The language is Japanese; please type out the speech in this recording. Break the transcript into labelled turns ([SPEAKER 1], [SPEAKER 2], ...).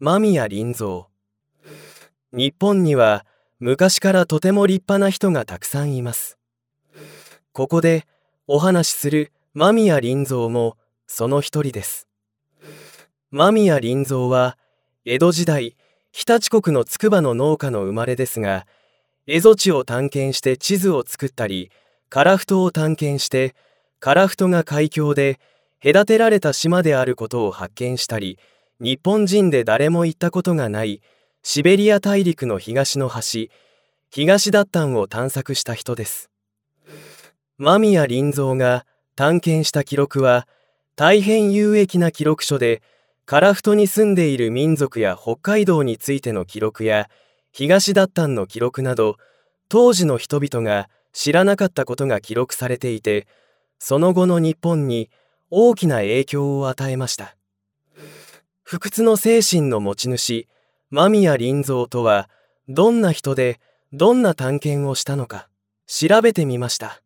[SPEAKER 1] 間宮林蔵。日本には昔からとても立派な人がたくさんいます。ここでお話しする間宮林蔵もその一人です。間宮林蔵は江戸時代常陸国の筑波の農家の生まれですが、蝦夷地を探検して地図を作ったり、樺太を探検して樺太が海峡で隔てられた島であることを発見したり、日本人で誰も行ったことがないシベリア大陸の東の端、東ダッタンを探索した人です。間宮林蔵が探検した記録は大変有益な記録書で、樺太に住んでいる民族や北海道についての記録や東ダッタンの記録など、当時の人々が知らなかったことが記録されていて、その後の日本に大きな影響を与えました。不屈の精神の持ち主、間宮林蔵とはどんな人でどんな探検をしたのか調べてみました。